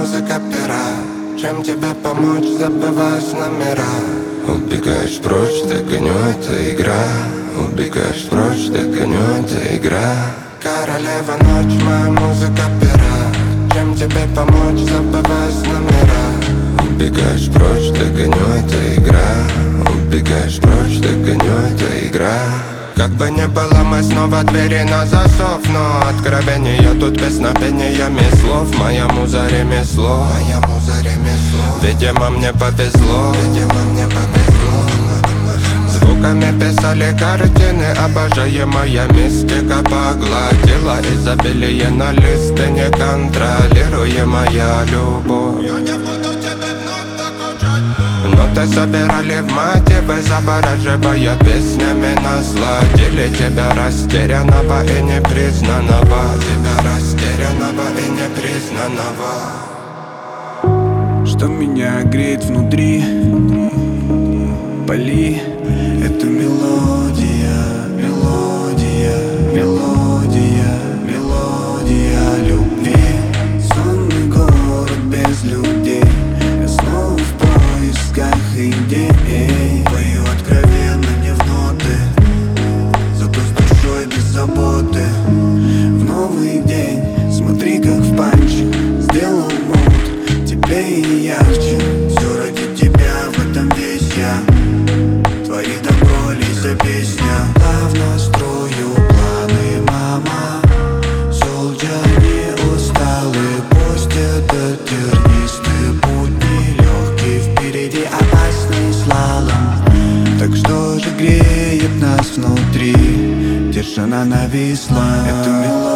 музыка пера. Чем тебе помочь, забываешь номера. Убегаешь прочь, догоню, это игра. Убегаешь прочь, догоню, это игра. Королева ночь, моя музыка пера. Чем тебе помочь, забываешь номера. Убегаешь прочь, догоню, это игра. Убегаешь прочь, догоню, это игра. Как бы ни было, мы снова двери на засов. Но откровения тут песнопениями слов. Моя муза ремесло, моя муза ремесло. Видимо, мне повезло, видимо, мне повезло. Звуками писали картины, обожаемая мистика поглотила изобилие на листы, неконтролируемая любовь. Ноты собирали в мотивы, завораживая песнями насладили тебя растерянного и непризнанного. Тебя растерянного и непризнанного. Что меня греет внутри, пали. Это мелодия, мелодия, мелодия, мелодия любви. Сонный город без людей, я снова в поисках идей. Пою откровенно, не в ноты, зато с душой без заботы. В новый день, смотри как в панче сделал мод, теплее и ярче. Все ради тебя, в этом весь я. Твори добро, лейся песня. Плавно строю планы, мама. Солнце не усталый, пусть этот тернистый путь нелегкий. Впереди опасный слалом. Так что же греет нас внутри? Тишина нависла. Это мелодия.